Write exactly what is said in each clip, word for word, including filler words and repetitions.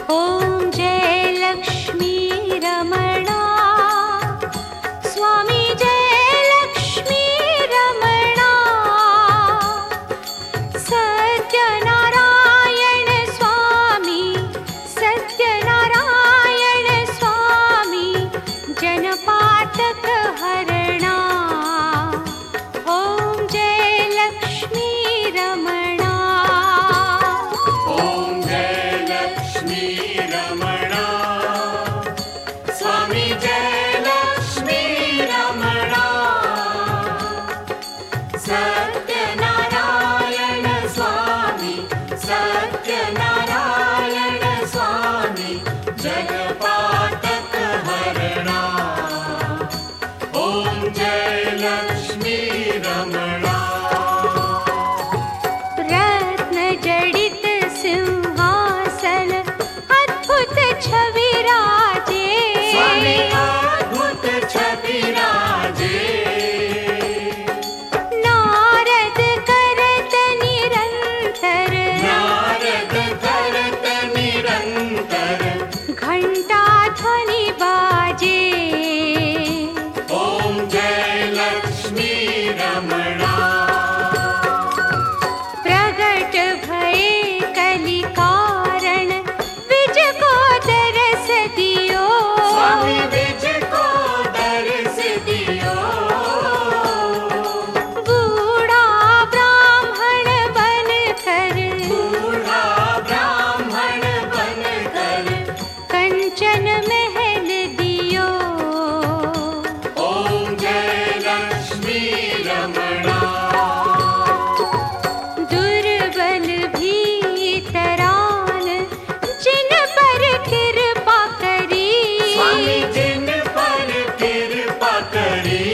ॐ जय लक्ष्मी रमणा स्वामी जय लक्ष्मी रमणा सत्यनारायण स्वामी सत्यनारायण स्वामी जनपातक हरणा ॐ जय लक्ष्मी रमणा ॐ जय लक्ष्मी रमणा स्वामी जय लक्ष्मी रमणा सत्यनारायण स्वामी सत्यनारायण स्वामी जनपातक हरणा ॐ जय लक्ष्मी रमणा रत्न जडित सिंहासन अद्भुत छवि राजे स्वामी अद्भुत छवि राजे नारद करत निरंतर नारद करत निरंतर घंटा ध्वनि बाजे ॐ जय लक्ष्मी रमणा प्रगट भये कलि कारण विज को दरस दियो स्वामी विज को दर्श दियो बूढ़ा ब्राह्मण बनकर बूढ़ा ब्राह्मण बनकर कंचन महल दियो ॐ जय लक्ष्मी रमणा दुर्बल भी तरान जिन पर कृपा करी स्वामी जिन पर कृपा करी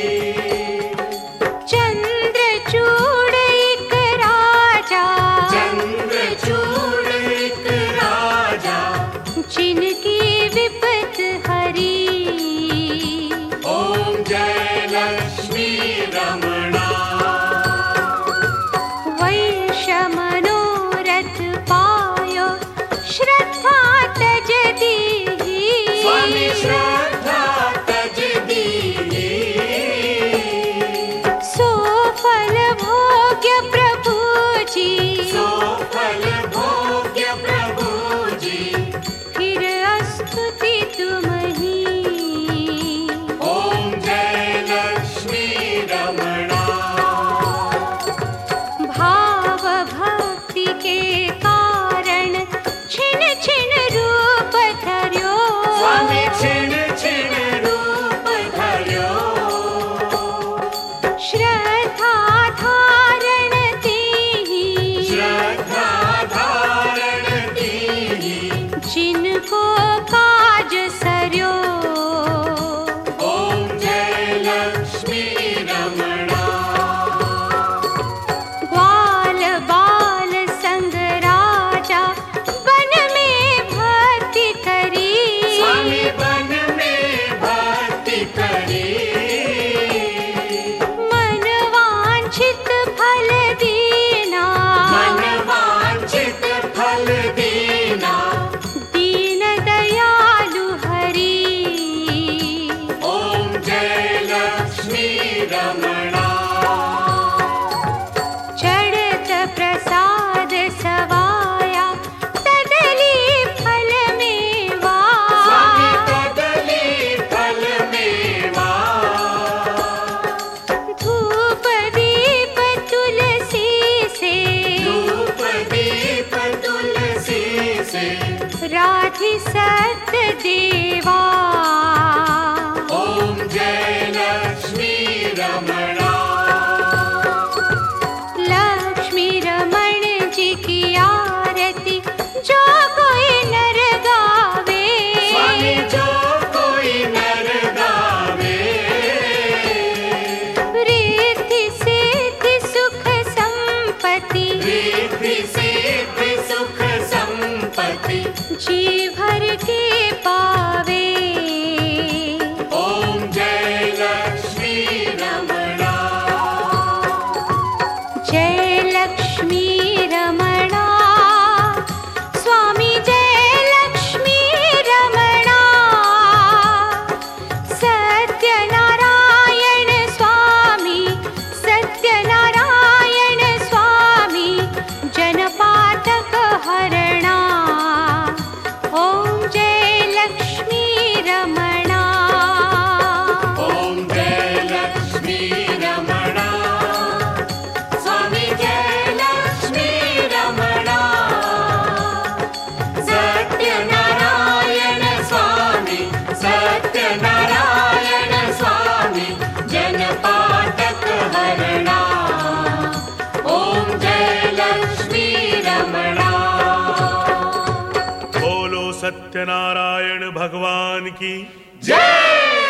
चंद्रचूड़ एक राजा चंद्रचूड़ एक राजा जिनकी विपत हरी ॐ जय लक्ष्मी रमणा वैश्य मनोरथ पायो श्रद्धा तज दीहि स्वामी श्रद्धा तज दीहि सुफल भोग्य प्रभु जी सो फल भोग्य प्रभु जी फिर स्तुति तुम्ही ॐ जय लक्ष्मी रमणा भाव भक्ति के कारण छिन छिन रूप धर्यो स्वामी छिन छिन रूप धर्यो श्रद्धा धारण दीहि श्रद्धा धारण दीहि जिनको काज सर्यो ॐ जय लक्ष्मी रमणा ग्वाल बाल संग राजा वन में भक्ति करी स्वामी वन में भक्ति करी मन वांछित फल दीना मन वांछित फल दीना दीन दयालु हरि ॐ जय लक्ष्मी रमणा चढ़त प्रसाद सवाया तदली फल मेवा स्वामी कदली फल मेवा धूप दीप तुलसी से धूप दीप तुलसी से राधि सत्य देवा ॐ जय लक्ष्मी रमणा लक्ष्मी रमण जी की आरती जो कोई नर गावे स्वामी जो कोई नर गावे रिद्धि सिद्धि सुख संपत्ति रिद्धि सिद्धि सुख संपत्ति जी भर के पावे ॐ जय लक्ष्मी रमणा जय लक्ष्मी रमणा स्वामी जय सत्यनारायण भगवान की जय।